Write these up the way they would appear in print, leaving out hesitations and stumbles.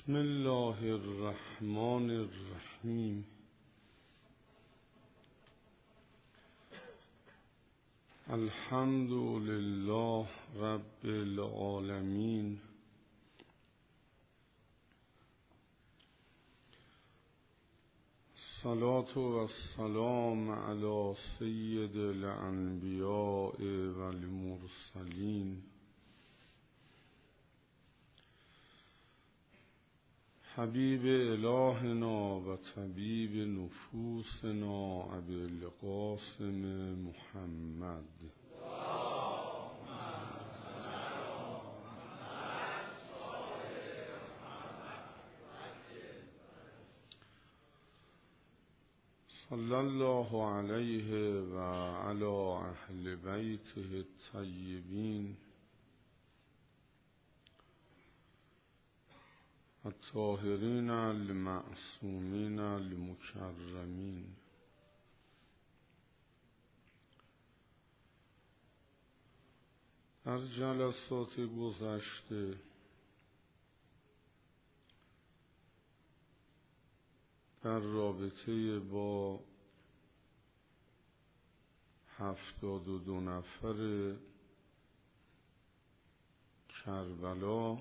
بسم الله الرحمن الرحیم. الحمد لله رب العالمین. الصلاة والسلام علی سید الانبیاء والمرسلین حبیب الهنا و طبیب نفوسنا ابی القاسم محمد. صلی الله علیه و علی اهل بیته الطیبین الطاهرین المعصومین المکرمین. در جلسات گذشته در رابطه با 72 نفر کربلا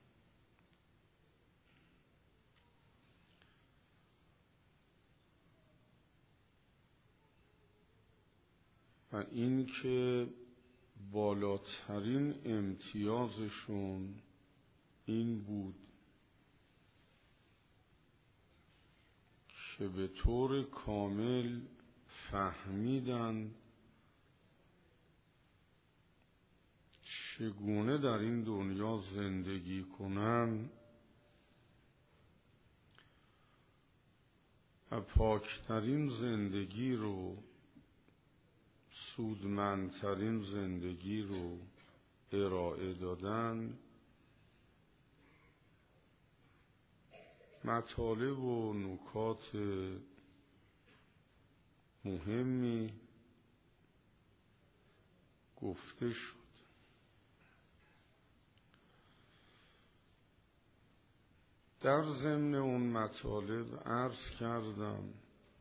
و این که بالاترین امتیازشون این بود که به طور کامل فهمیدن چگونه در این دنیا زندگی کنن و پاکترین زندگی رو، سودمندترین زندگی رو ارائه دادن. مطالب و نکات مهمی گفته شد. در ضمن اون مطالب عرض کردم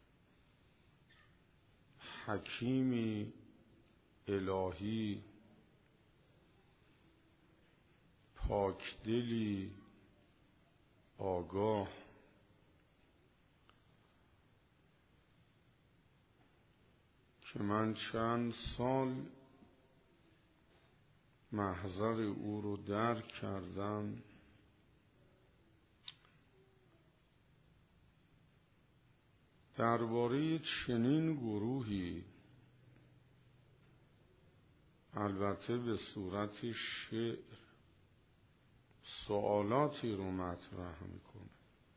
حکیمی الهی، پاکدلی، آگاه که من چند سال محضر او رو درک کردم، درباره چنین گروهی، البته به صورت شعر، سوالاتی رو مطرح میکنه.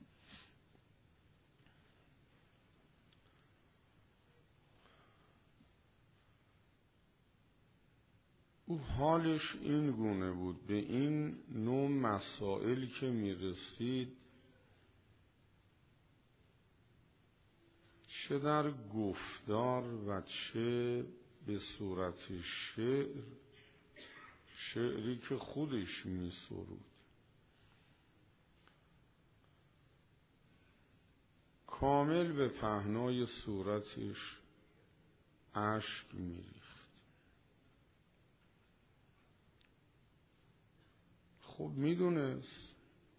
او حالش این گونه بود، به این نوع مسائل که میرسید، چه در گفتار و چه به صورت شعر، شعری که خودش میسرود، کامل به پهنای صورتش اشک میریخت. خب میدونست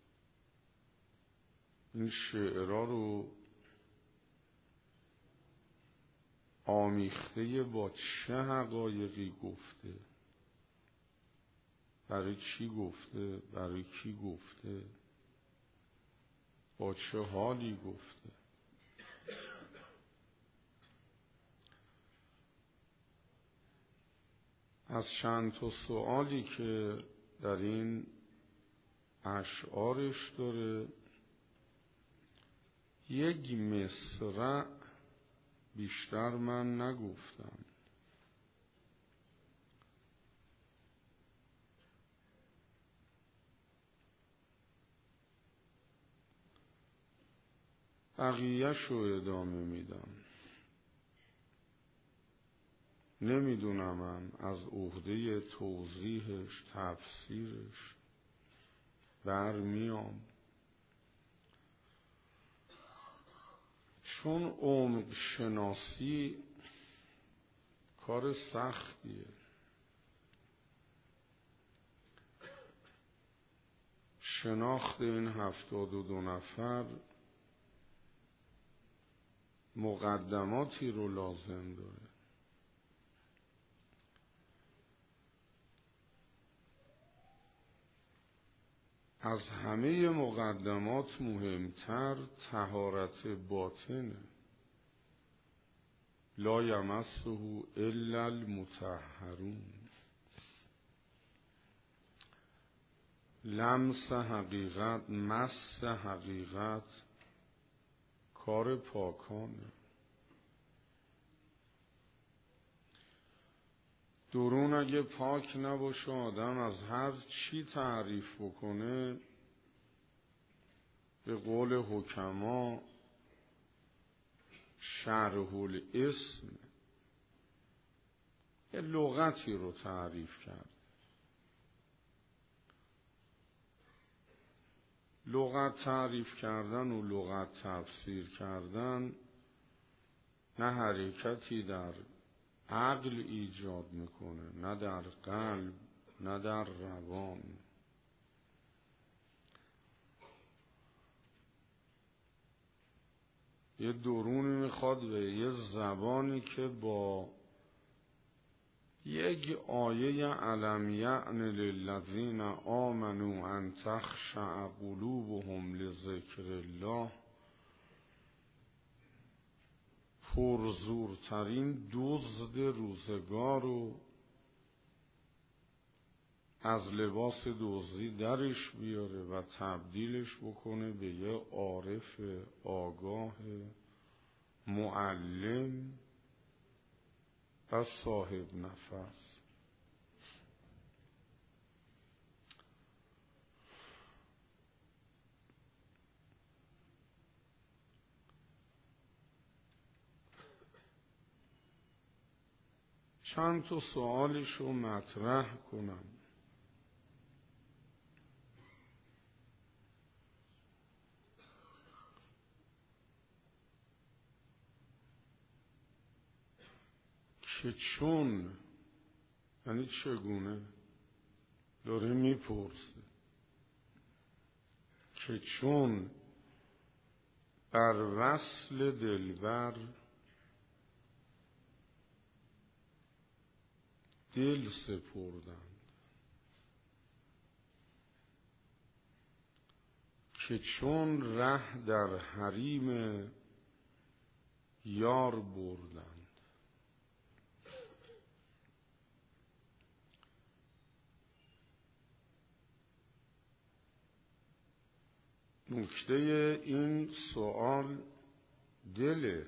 این شعرها رو آمیخته با چه حقایقی گفته، برای چی گفته، برای کی گفته، با چه حالی گفته. از چند تا سوالی که در این اشعارش داره، یک مصرع بیشتر من نگفتم. بقیه‌ش رو ادامه میدم. نمیدونم من از عهده توضیحش، تفسیرش برمیام. چون عمق شناسی کار سختیه، شناخت این 72 نفر مقدماتی رو لازم داره. از همه مقدمات مهمتر طهارت باطنه. لا یمسه الا المطهرون. لمس حقیقت، مس حقیقت کار پاکانه. درون اگه پاک نباشه آدم از هر چی تعریف بکنه به قول حکما شرح الاسم یه لغتی رو تعریف کرد. لغت تعریف کردن و لغت تفسیر کردن نه حرکتی در عقل ایجاد میکنه، نه در قلب، نه در روان. یه درونی میخواد و یه زبانی که با یک آیه الم یعن للذین آمنوا ان تخشع قلوبهم لذکر الله پرزورترین دزد روزگار رو از لباس دزدی درش بیاره و تبدیلش بکنه به یه عارف آگاه معلم و صاحب نفس. چند تا سوالش رو مطرح کنم. که چون یعنی چگونه داره میپرسه که چون بر وصل دلبر دل سپردند، که چون ره در حریم یار بردند. نکته این سوال دله.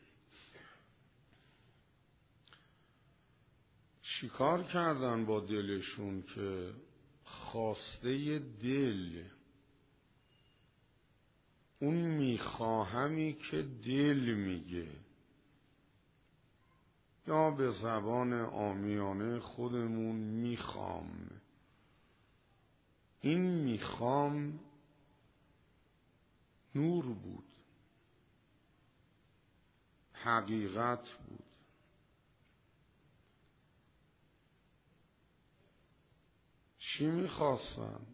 چیکار کردن با دلشون که خواسته دل، اون میخواهمی که دل میگه، یا به زبان عامیانه خودمون میخوام، این میخوام نور بود، حقیقت بود. چی میخواستن؟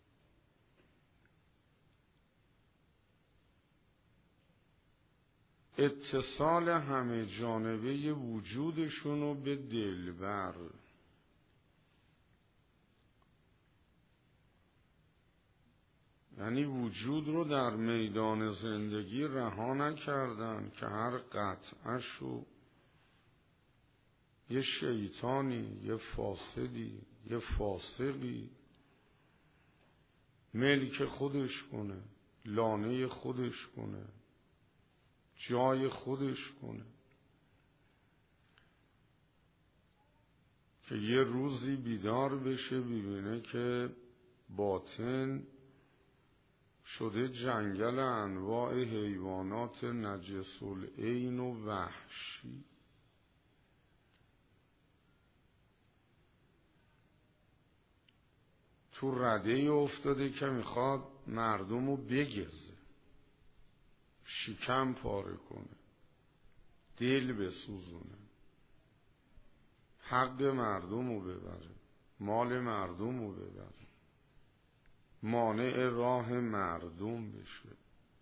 اتصال همه جانبه وجودشونو به دلبر. یعنی وجود رو در میدان زندگی رها نکردن که هر قطعه‌شو یه شیطانی، یه فاسدی، یه فاسقی ملک خودش کنه، لانه خودش کنه، جای خودش کنه، که یه روزی بیدار بشه ببینه که باطن شده جنگل انواع حیوانات نجس العین و وحشی. تو رده افتاده که میخواد مردم رو بگزه، شکم پاره کنه، دل بسوزونه، حق مردم رو ببره، مال مردم رو ببره، مانع راه مردم بشه،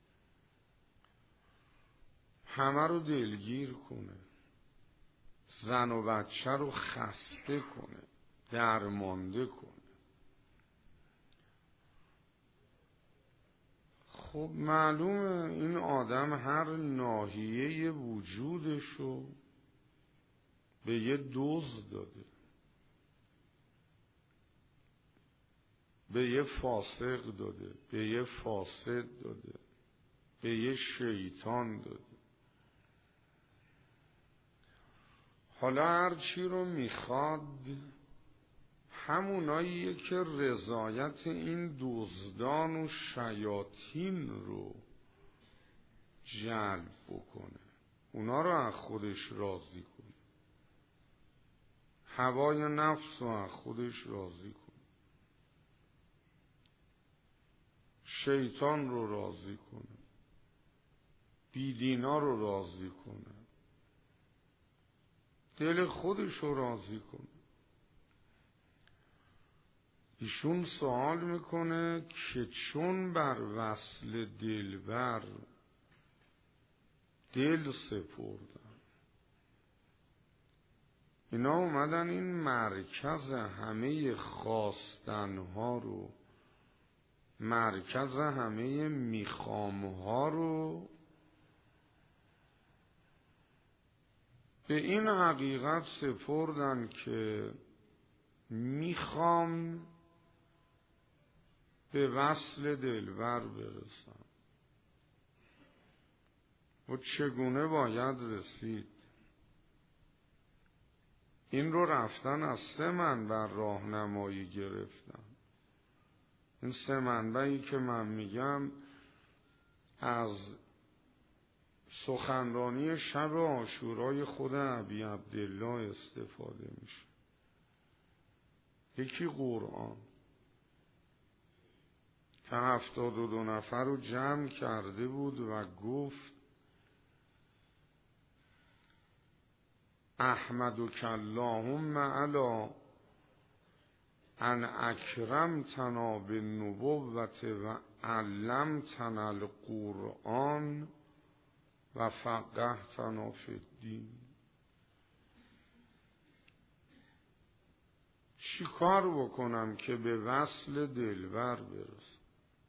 همه رو دلگیر کنه، زن و بچه رو خسته کنه، درمانده کنه. خب معلومه این آدم هر ناحیه وجودشو به یه دزد داده، به یه فاسق داده، به یه فاسد داده، به یه شیطان داده. حالا هر چی رو میخواد هموناییه که رضایت این دزدان و شیاطین رو جلب بکنه، اونا رو از خودش راضی کنه، هوای نفس رو از خودش راضی کنه، شیطان رو راضی کنه، بیدینا رو راضی کنه، دل خودش رو راضی کنه. ایشون سوال میکنه که چون بر وصل دلبر دل سپردن، اینا اومدن این مرکز همه خواستنها رو، مرکز همه میخوامها رو به این حقیقت سپردن که میخوام به وصل دلبر برسم و چگونه باید رسید. این رو رفتن از 3 منبع راهنمایی گرفتن. این 3 منبعی که من میگم از سخنرانی شب عاشورای خود ابی عبدالله استفاده میشه. یکی قرآن که 72 نفر رو جمع کرده بود و گفت احمدک اللهم علی ان اکرمتنا بالنبوة و علمتنا القرآن و فقهتنا فی الدین. چی کار بکنم که به وصل دلبر برسم؟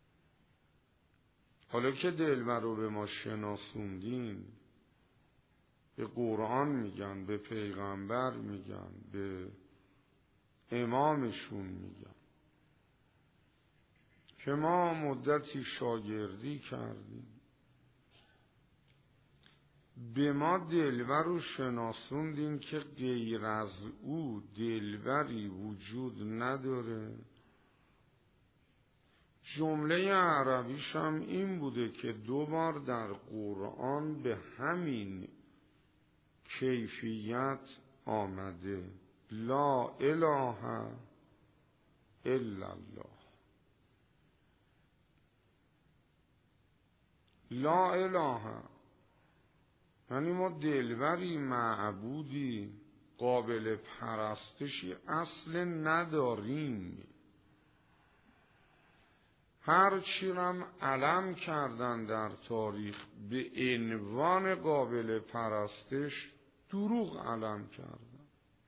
حالا که دلبر رو به ما شناسوندین، به قرآن میگن، به پیغمبر میگن، به امامشون میگن که ما مدتی شاگردی کردیم، به ما دلبر رو شناسوندین که غیر از او دلبری وجود نداره. جمله عربیش هم این بوده که 2 بار در قرآن به همین کیفیت آمده: لا اله الا الله. لا اله یعنی ما دلبری، معبودی، قابل پرستشی اصل نداریم. هر چی رم علم کردن در تاریخ به عنوان قابل پرستش، دروغ علم کردن،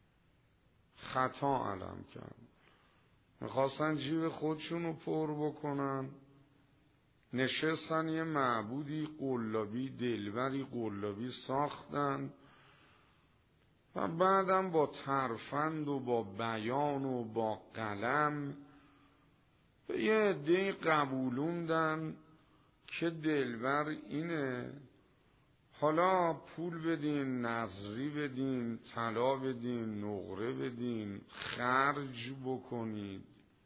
خطا علم کردن. میخواستن جیب خودشونو پر بکنن، نشستن یه معبودی قلابی، دلبری قلابی ساختن و بعدم با ترفند و با بیان و با قلم به یه عده‌ای قبولوندن که دلبر اینه، حالا پول بدین، نظری بدین، طلا بدین، نقره بدین، خرج بکنید.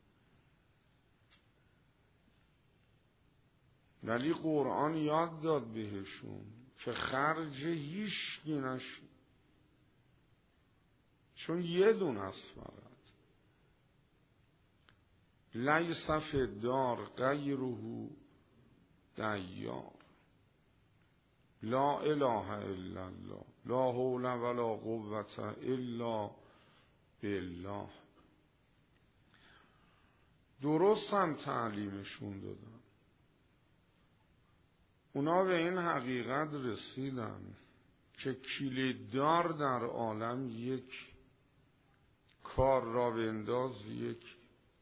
ولی قرآن یاد داد بهشون که خرج هیچکی نشید، چون یه دون است فقط. لیس فی الدار غیره دیار. لا اله الا الله، لا حول ولا قوة الا بالله. درست هم تعلیمشون دادن. اونا به این حقیقت رسیدن که کلیددار در عالم یک، کار را بنداز یک،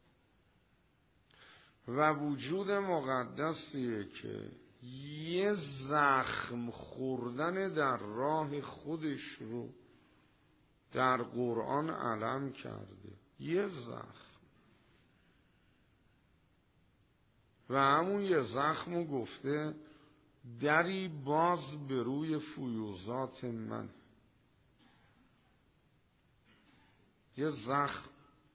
و وجود مقدسیه که یه زخم خوردن در راه خودش رو در قرآن علم کرده. یه زخم، و همون یه زخم رو گفته دری باز به روی فیوزات من. یه زخم.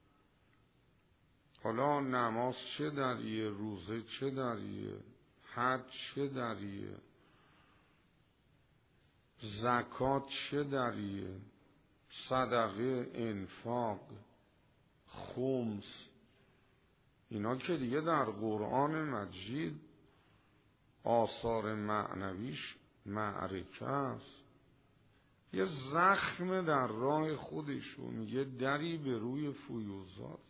حالا نماز چه دریه، روزه چه دریه، حج چه دریه، زکات چه دریه، صدقه، انفاق، خمس، اینا که دیگه در قرآن مجید آثار معنویش معرکه است. یه زخم در راه خودشون، یه دری به روی فیوزاته.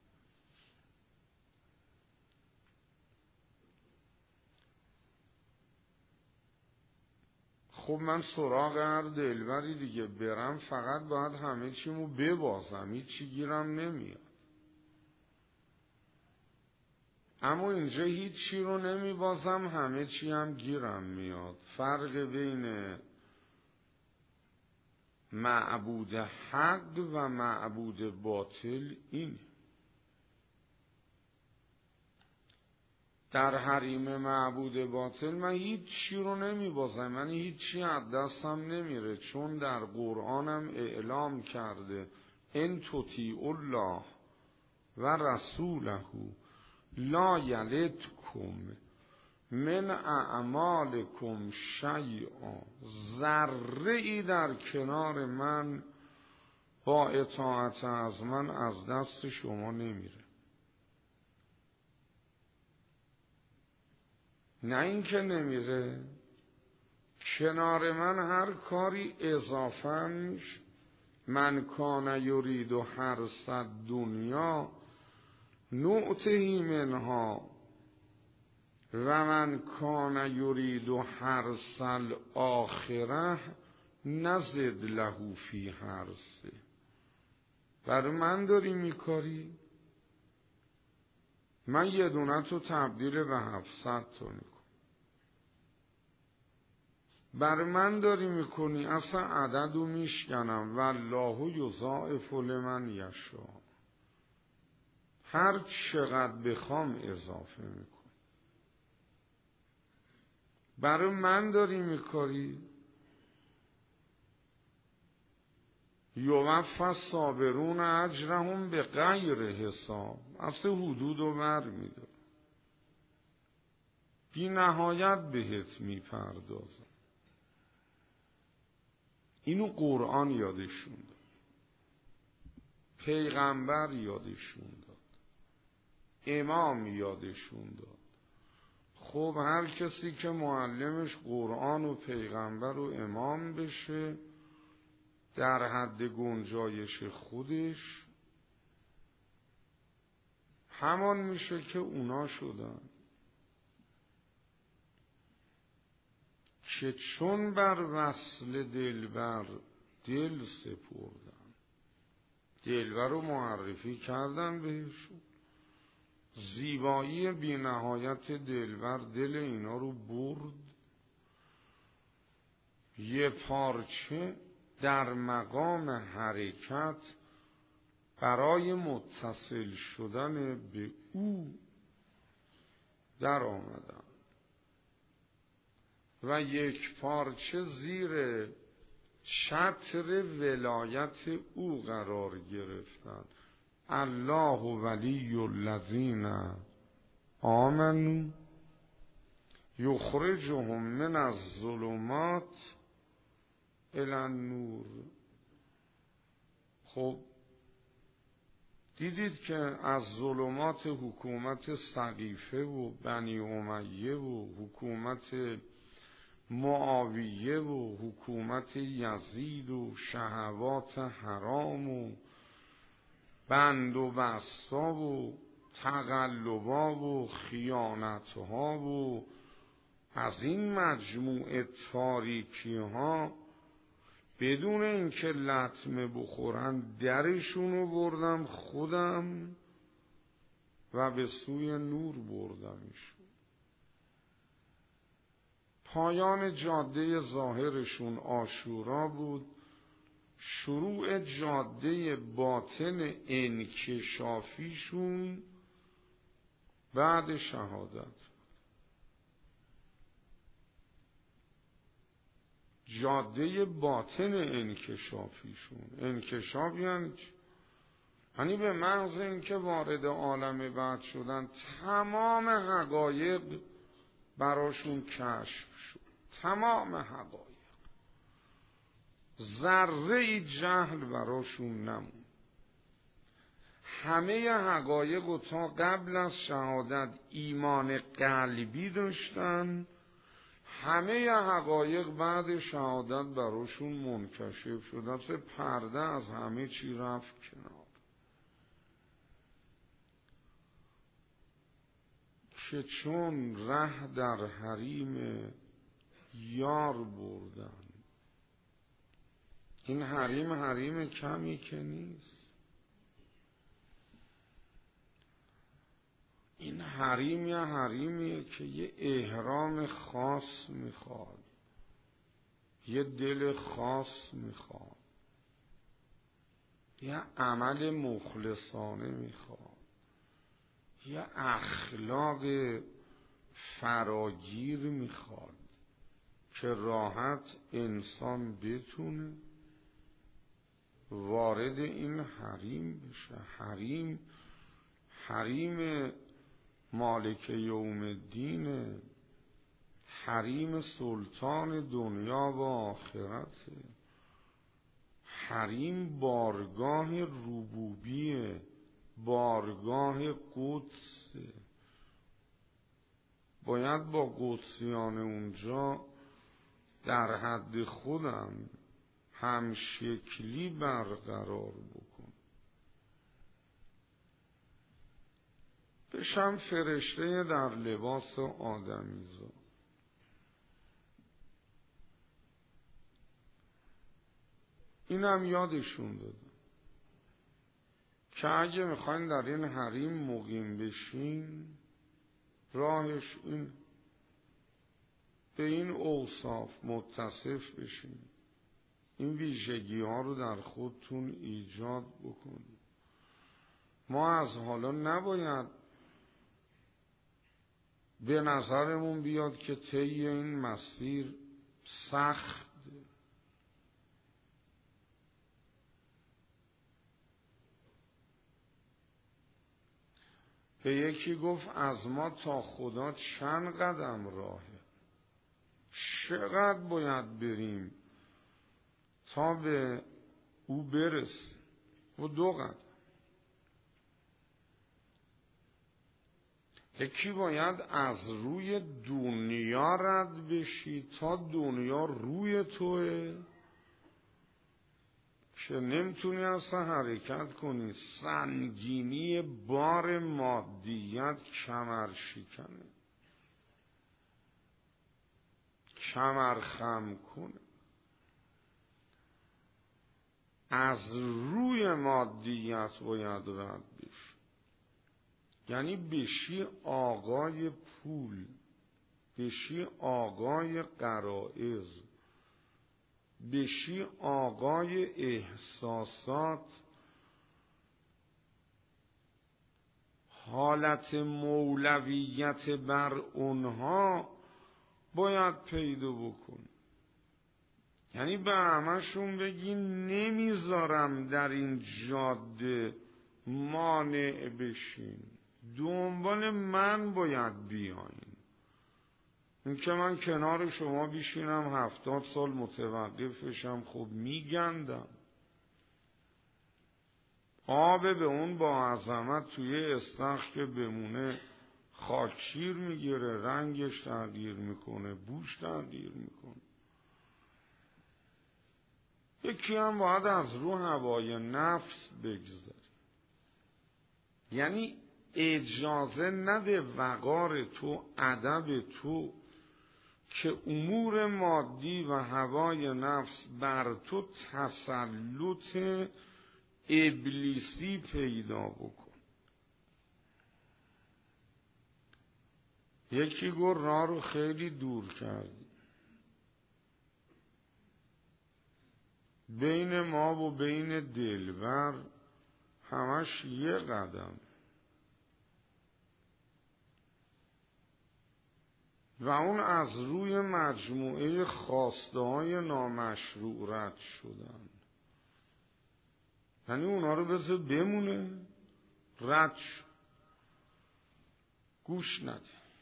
خب من سراغ هر دلبری دیگه برم فقط باید همه چیمو ببازم، هیچی گیرم نمیاد. اما اینجا هیچی رو نمیبازم، همه چی هم گیرم میاد. فرق بین معبود حق و معبود باطل اینه. در حریم معبود باطل من هیچی رو نمیبازم، من هیچی از دستم نمیره، چون در قرآنم اعلام کرده ان تطیعوا الله و رسوله لا یلدکم من اعمالکم شیئا. ذره ای در کنار من با اطاعت از من از دست شما نمیره. نه اینکه نمیره، کنار من هر کاری اضافه میشه. من کان یرید حرث الدنیا نؤته منها و من کان یرید حرث الاخره نزد له فی حرثه. برای من داری میکاری؟ من یه دونه تو تبدیل به 700 تا میکنم. برای من داری میکنی، اصلا عددو میشکنم. والله یضاعف لمن یشاء. هر چقدر بخوام اضافه میکنم. برای من داری میکاری؟ یوفی الصابرون اجرهم به غیر حساب. اصلا حدودو بر میدار، بی نهایت بهت میپردازم. اینو قرآن یادشون داد، پیغمبر یادشون داد، امام یادشون داد. خب هر کسی که معلمش قرآن و پیغمبر و امام بشه در حد گنجایش خودش، همان میشه که اونا شدن که چون بر وصل دلبر دل سپردن، دلبر رو معرفی کردن بهشون، زیبایی بی نهایت دلبر دل اینا رو برد. یه پارچه در مقام حرکت برای متصل شدن به او در آمدن و یک پارچه زیر چتر ولایت او قرار گرفتن. الله ولی الذین آمنوا یخرجهم من الظلمات الی النور. خب دیدید که از ظلمات حکومت سقیفه و بنی امیه و حکومت معاویه و حکومت یزید و شهوات حرام و بند و بستا و تقلبا و خیانتها و از این مجموعه تاریکی ها بدون اینکه لطمه بخورن درشونو بردم خودم و به سوی نور بردمشون. پایان جاده ظاهرشون عاشورا بود، شروع جاده باطن انکشافیشون بعد شهادت. جاده باطن انکشافیشون، انکشاف یعنی به محض اینکه وارد عالم بعد شدن تمام حقایق براشون کشف شد، تمام حقایق، ذره جهل براشون نمون. همه حقایق و تا قبل از شهادت ایمان قلبی داشتن، همه حقایق بعد شهادت براشون منکشف شد، اصلا پرده از همه چی رفت کنار. که چون ره در حریم یار بردن، این حریم کمی که نیست، این حریم یا حریمیه که یه احرام خاص میخواد، یه دل خاص میخواد، یه عمل مخلصانه میخواد، یه اخلاق فراگیر میخواد که راحت انسان بتونه وارد این حریم بشه. حریم مالک یوم الدین، حریم سلطان دنیا و آخرت، حریم بارگاه ربوبیه، بارگاه قدس. باید با قدسیان اونجا در حد خودم همشکلی برقرار بکن، بشم فرشته در لباس آدمیزاد. اینم یادشون دادم که اگه میخواین در این حریم مقیم بشین، راهش این، به این اوصاف متصف بشین، این ویژگی ها رو در خودتون ایجاد بکنید. ما از حالا نباید به نظرمون بیاد که طی این مسیر سخت، به یکی گفت از ما تا خدا چند قدم راهه، چقدر باید بریم تا به او برسیم؟ و 2 قدم. یکی باید از روی دنیا رد بشی تا دنیا روی توه که نمیتونی اصلا حرکت کنی، سنگینی بار مادیت کمر شکنه، کمر خم کنه. از روی مادیت باید رد بشی، یعنی بشی آقای پول، بشی آقای غرایز، بشی آقای احساسات. حالت مولویت بر اونها باید پیدا بکن، یعنی به همشون بگی نمیذارم در این جاده مانع بشین، دنبال من باید بیاین. این که من کنار شما بیشینم 70 سال متوقف بشم، خب میگندم. آب به اون با عظمت توی استخر که بمونه خاکشیر میگیره، رنگش تغییر میکنه، بوش تغییر میکنه. یکی هم باید از رو هوای نفس بگذاری، یعنی اجازه نده وقار تو، ادب تو که امور مادی و هوای نفس بر تو تسلط ابلیسی پیدا بکن. یکی گفت راه رو خیلی دور کردی، بین ما و بین دلبر همش یه قدم و اون از روی مجموعه خواسته های نامشروع رد شدن. یعنی اونا رو بذار بمونه، رد شد، گوش نده.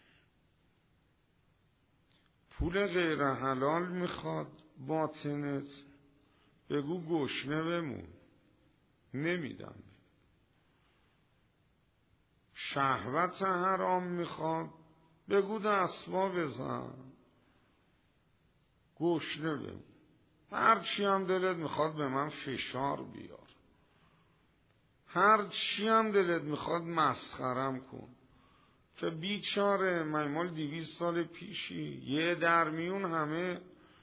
پول غیر حلال میخواد باطنت، بگو گشنه بمون، نمیدم. شهوت حرام میخواد، بگو دستوا بزن، گشنه بمون. هرچی هم دلت میخواد به من فشار بیار، هرچی هم دلت میخواد مسخرم کن، که بیچاره مال 200 سال پیشی یه درمیون همه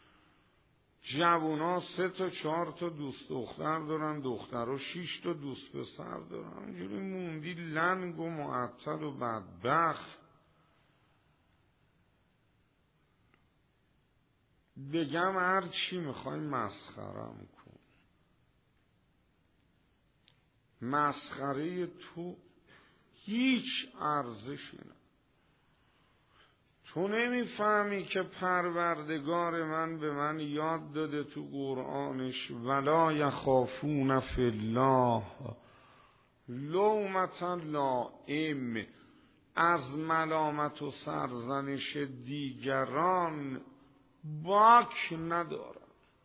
جوونا 3 تا 4 تا دوست دختر دارن، دخترها 6 تا دوست پسر دارن. اینجوری موندی لنگ و معطل و بدبخت. بگم هر چی میخوای مسخرم کن، مسخره تو هیچ ارزشی نه. تو نمیفهمی که پروردگار من به من یاد داده تو قرآنش ولا یخافون فی الله لومة لائم، از ملامت و سرزنش دیگران باک ندارم.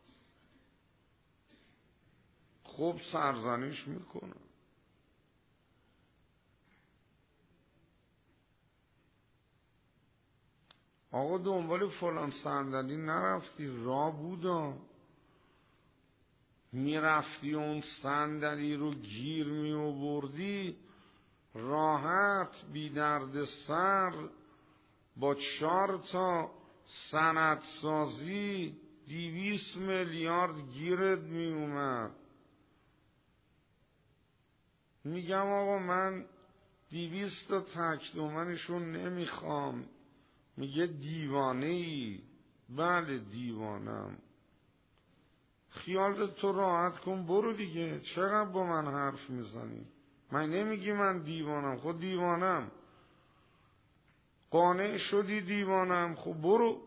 خب سرزنش میکنم. آقا دنبال فلان صندلی نرفتی، راه بودا، میرفتی اون صندلی رو گیر میآوردی راحت بی درد سر با 4 تا سندسازی 200 میلیارد گیرت می اومد. میگم آقا من 200 تا تک تومنشون نمیخوام. میگه دیوانه ای. بله دیوانم. خیالت تو راحت کن، برو دیگه، چقدر با من حرف میزنی؟ من نمیگی من دیوانم، خود دیوانم. قانع شدی دیوانم، خب برو.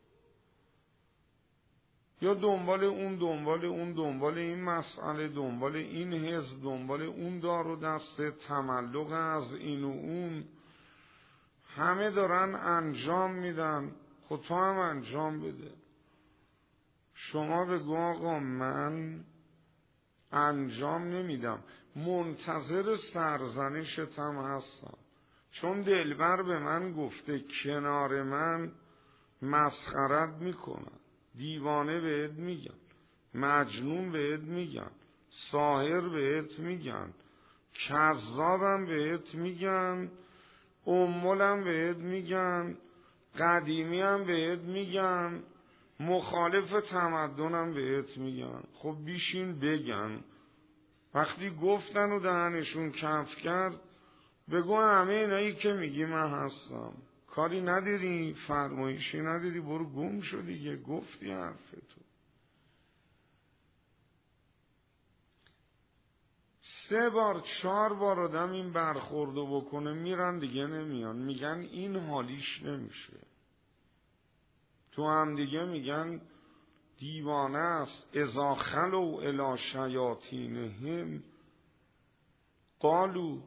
یا دنبال اون، دنبال این مسئله، دنبال این حزب، دنبال اون دار و دسته، تملق از این و اون، همه دارن انجام میدن، خود تو هم انجام بده. شما بگو آقا من انجام نمیدم، منتظر سرزنشتم هستم، چون دلبر به من گفته کنار من مسخرت میکنن، دیوانه بهت میگن، مجنون بهت میگن، ساحر بهت میگن، کذابم بهت میگن، امولم بهت میگن، قدیمی هم بهت میگن، مخالف تمدنم بهت میگن. خب بیشین بگن. وقتی گفتن و دهنشون کف کرد، بگو همه اینایی که میگی من هستم. کاری نداری، فرمایشی نداری، برو گم شو دیگه، گفتی حرفتو. 3 بار 4 بار آدم این برخوردو بکنه میرن دیگه نمیان، میگن این حالیش نمیشه. تو هم دیگه میگن دیوانه است. اذا خلوا الی شیاطینهم قالوا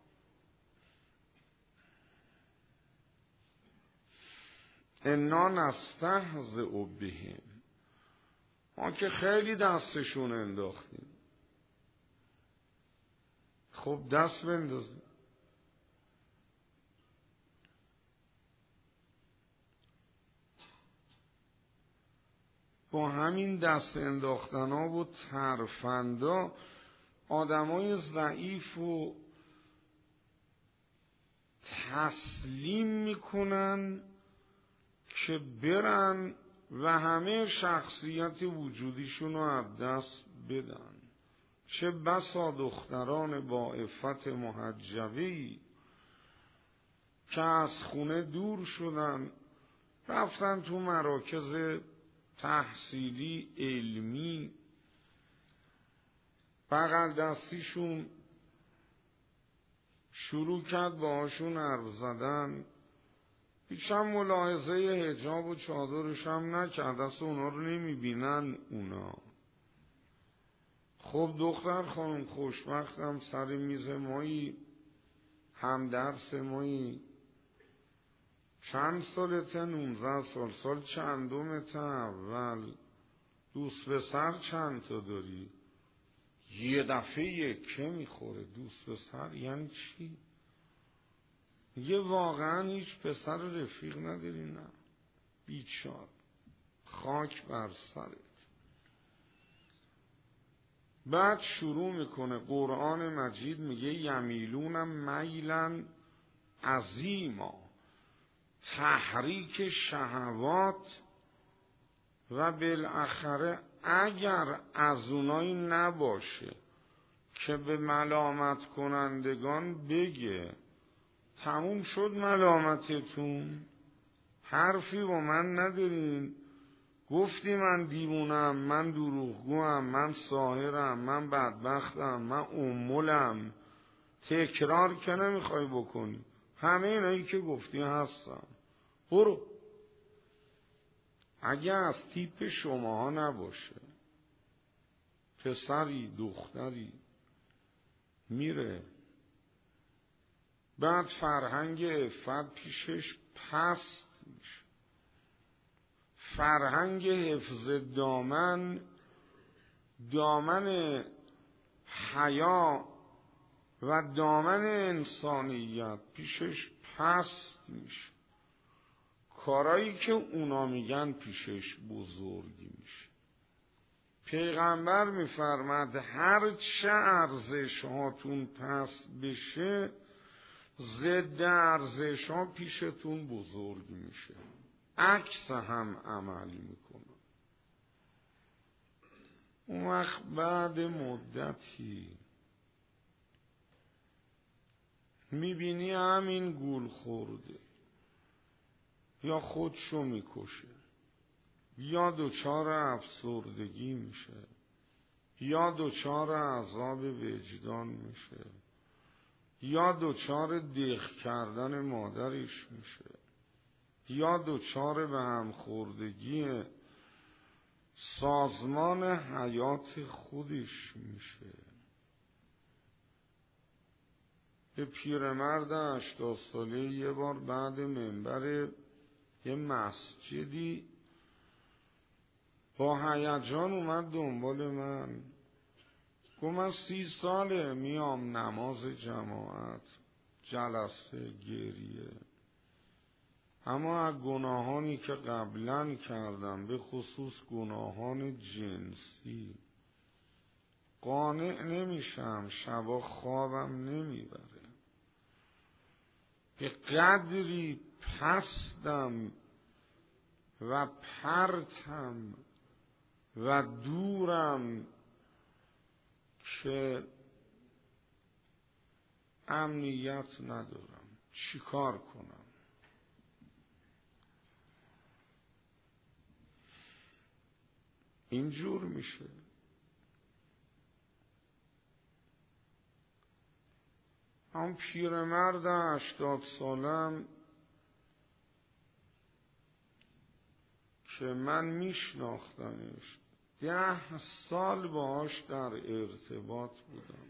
انا نستهزئ بهم. ما که خیلی دستشون انداختیم. خب دست بندازیم. با همین دست انداختن ها و ترفندا آدمای ضعیف و تسلیم میکنن که برن و همه شخصیت وجودیشون رو از دست بدن. چه بسا دختران با عفت محجبه‌ای که از خونه دور شدن، رفتن تو مراکز تحصیلی علمی، بغل دستیشون شروع کرد باهاشون حرف زدن، هیچ هم ملاحظه حجاب و چادرش هم نکرد، اصلا اونا رو نمیبینن اونا. خب دختر خانم خوشبختم سر میز مایی، هم درس مایی، چند سالته؟ 19 سال. سال چندمته اول؟ دوست پسر چند تا داری؟ یه دفعه یکه میخوره. دوست پسر یعنی چی؟ یه واقعا هیچ پسر رفیق نداری؟ نه بیچار، خاک بر سرت. بعد شروع میکنه قرآن مجید میگه یمیلون میلن عظیما، تحریک شهوات و بالاخره اگر از اونایی نباشه که به ملامت کنندگان بگه تموم شد ملامتتون، حرفی با من ندارین، گفتی من دیوونم، من دروغگوام، من ساحرم، من بدبختم، من امولم، تکرار که نمیخوای بکنی، همه اینایی که گفتی هستم، برو. اگه از تیپ شماها نباشه، پسری دختری میره، بعد فرهنگ عفت پیشش پست میشه، فرهنگ حفظ دامن، دامن حیا و دامن انسانیت پیشش پست میشه، کارایی که اونا میگن پیشش بزرگی میشه. پیغمبر میفرماد هر چه ارزش هاتون پست بشه، ضد ارزش ها پیشتون بزرگ میشه، عکس هم عمل میکنه. اون وقت بعد مدتی میبینی همین گول خورده یا خودشو میکشه، یا دچار افسردگی میشه، یا دچار عذاب وجدان میشه، یا دچار دق کردن مادرش میشه، یا دچار به هم خوردگی سازمان حیات خودش میشه. یه پیرمرد 80 ساله یه بار بعد منبر یه مسجدی با هیجان اومد دنبال من، گفت من 30 ساله میام نماز جماعت، جلسه، گریه، اما از گناهانی که قبلا کردم، به خصوص گناهان جنسی، قانع نمیشم، شبا خوابم نمیبره، به قدری پستم و پرتم و دورم که امنیت ندارم، چیکار کنم؟ اینجور میشه. اون پیرمرد 80 سالم که من میشناختمش، 10 سال باهاش در ارتباط بودم،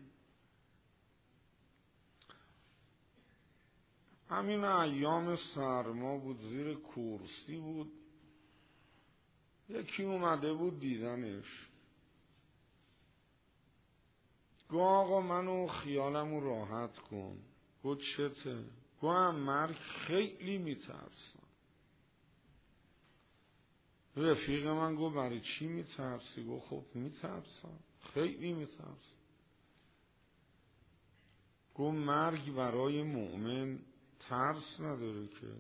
همین ایام سرما بود، زیر کرسی بود، یکی اومده بود دیدنش، گو آقا منو خیالمو راحت کن. گو چته؟ گو هم مرگ خیلی میترسم. رفیق من گفت برای چی میترسی؟ گفت خب میترسم، خیلی میترسم. گفت مرگ برای مؤمن ترس نداره که،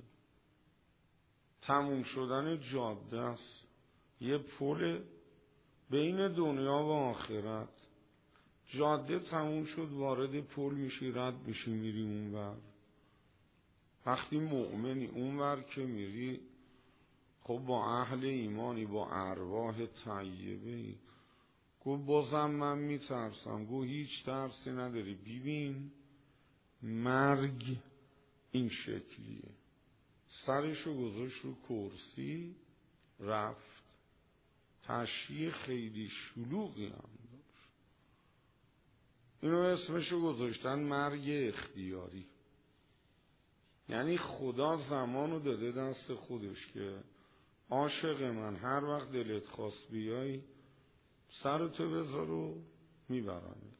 تموم شدن جاده است، یه پل بین دنیا و آخرت. جاده تموم شد، وارد پل میشی، رد میشی، میری اونور. وقتی مؤمنی اونور که میری، خب با اهل ایمانی، با ارواح طیبه. گفت بازم من میترسم. گفت هیچ ترسی نداری، ببین مرگ این شکلیه. سرشو گذاشت رو کرسی، رفت. تشییع خیلی شلوغی هم داشت. اینو اسمشو گذاشتن مرگ اختیاری. یعنی خدا زمانو داده دست خودش که عاشق من هر وقت دلت خواست بیای سرتو بذار و میبرمت.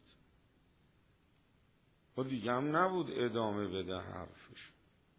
و دیگه هم نبود ادامه بده حرفش.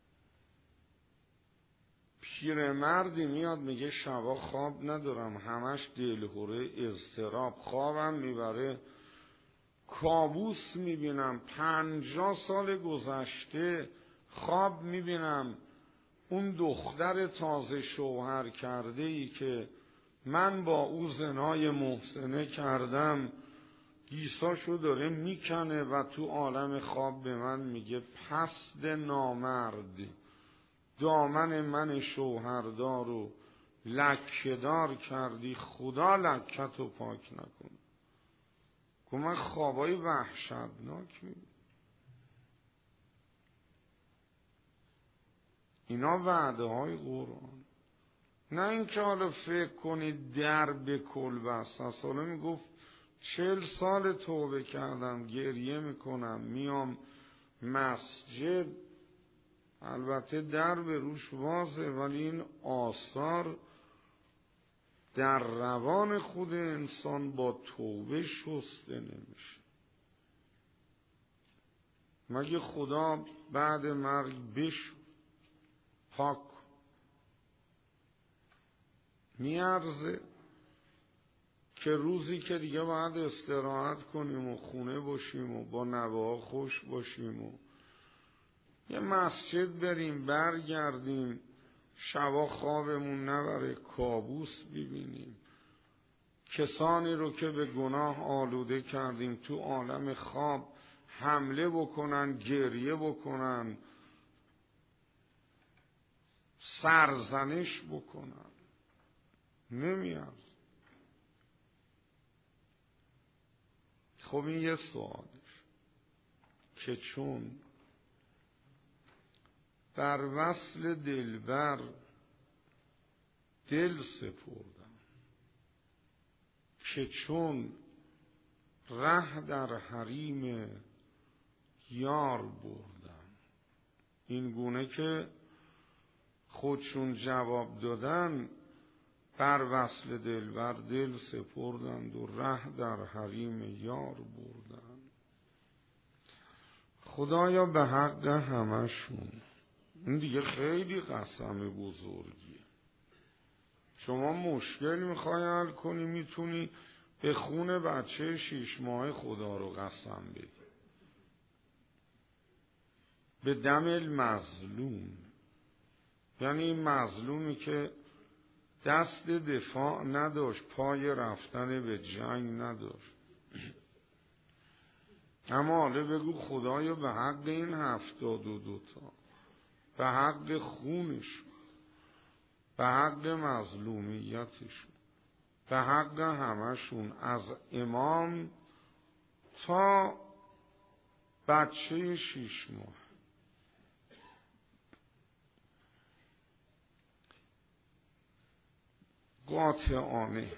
پیرمردی میاد میگه شبا خواب ندارم، همش دلهوره، اضطراب، خوابم میبره، کابوس میبینم، 50 سال گذشته خواب میبینم اون دختر تازه شوهر کرده ای که من با او زنای محسنه کردم گیساشو داره میکنه و تو عالم خواب به من میگه پست نامرد، دامن من شوهردارو لکه‌دار کردی، خدا لکه‌تو پاک نکنه. که من خوابای وحشتناک میبینم. اینا وعده های قرآن، نه اینکه حالا فکر کنید در به کل بست است. حالا میگفت 40 سال توبه کردم، گریه میکنم، میام مسجد، البته در به روش وازه، ولی این آثار در روان خود انسان با توبه شسته نمیشه. مگه خدا بعد مرگ بشو پاک میارزه که روزی که دیگه باید استراحت کنیم و خونه باشیم و با نوه‌ها خوش باشیم و یه مسجد بریم برگردیم، شبا خوابمون نبره، کابوس ببینیم، کسانی رو که به گناه آلوده کردیم تو عالم خواب حمله بکنن، گریه بکنن، سرزنش بکنن، نمیاد. خب این یه سوالش که چون بر وصل دلبر دل سپردم، که چون ره در حریم یار بردم. این گونه که خودشون جواب دادن، بر وصل دلبر دل سپردند و ره در حریم یار بردن. خدایا به حق همشون. این دیگه خیلی قسم بزرگیه. شما مشکل میخوای حل کنی، میتونی به خون بچه 6 ماه خدا رو قسم بدی، به دم المظلوم. یعنی این مظلومی که دست دفاع نداشت، پای رفتن به جنگ نداشت، اما حالا بگو خدایا به حق این 72 تا، به حق خونش، به حق مظلومیتشون، به حق همشون، از امام تا بچه 6 ماه. قاطعانه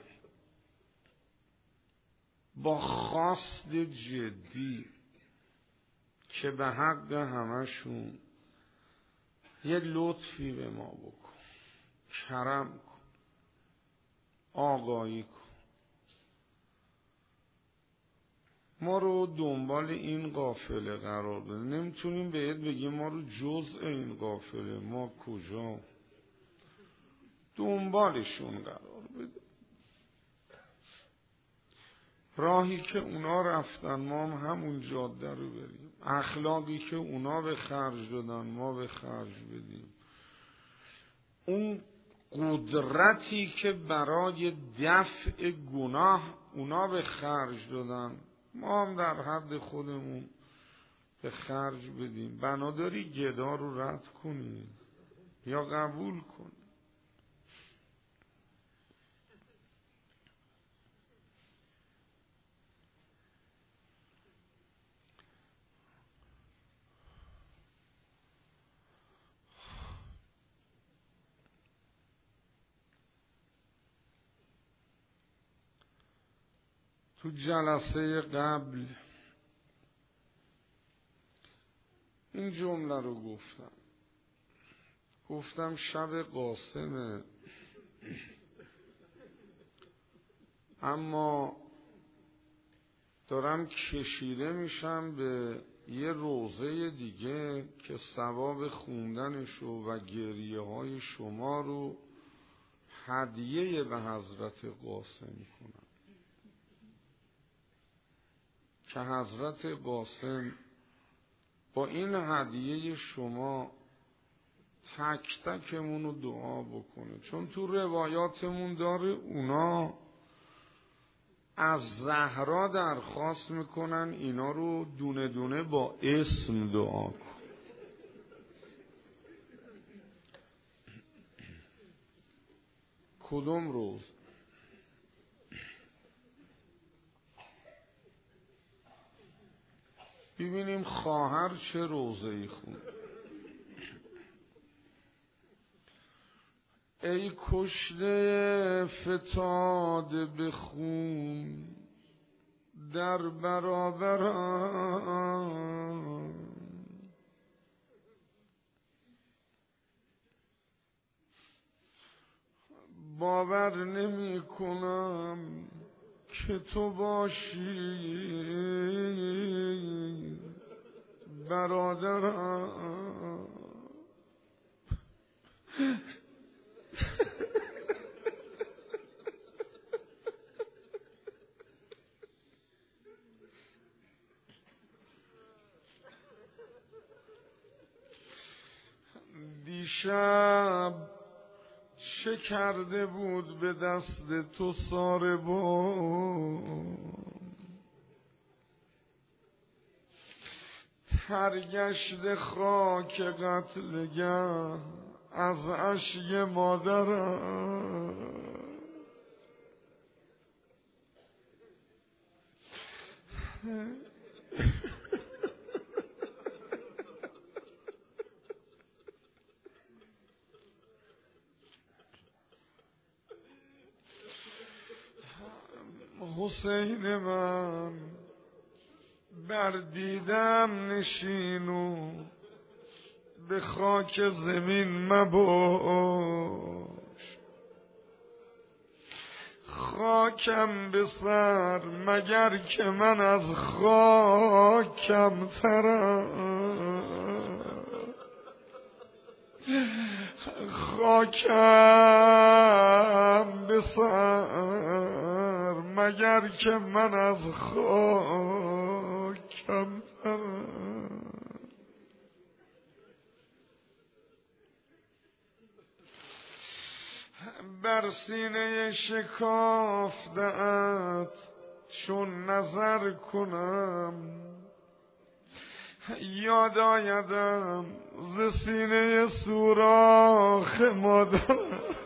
با خواست جدی که به حق همشون یه لطفی به ما بکن، کرم کن، آگاهی کن، ما رو دنبال این قافله قرار بده. نمیتونیم بهت بگیم ما رو جزء این قافله، ما کجا؟ دنبالشون قرار بده. راهی که اونا رفتن ما هم همون جاده رو بریم، اخلاقی که اونا به خرج دادن ما به خرج بدیم، اون قدرتی که برای دفع گناه اونا به خرج دادن ما هم در حد خودمون به خرج بدیم. بناداری گدا رو رد کنی یا قبول کنی. تو جلسه قبل این جمله رو گفتم شب قاسمه، اما دارم کشیده میشم به یه روضه دیگه که ثواب خوندنشو و گریه های شما رو هدیه به حضرت قاسم کنم، که حضرت قاسم با این هدیه شما تک تکمون رو دعا بکنه. چون تو روایاتمون داره اونا از زهرا درخواست میکنن اینا رو دونه دونه با اسم دعا کن. کدوم روز؟ ببینیم خواهر چه روزه‌ای خوند. ای کشته فتاده به خون در برابرم، باور نمی کنم که تو باشی برادرم. دیشب چه کرده بود به دست تو ساربان، ترگشت خاک قتلگه از اشک مادرم. حسین من بر دیدم نشین و به خاک زمین مباش، خاکم به سر مگر که من از خاکم ترم، خاکم به سر مگر که من از خاکم ترم. بر سینه شکافته‌ات چون نظر کنم، یاد آیدم ز سینه سوراخ مادرم.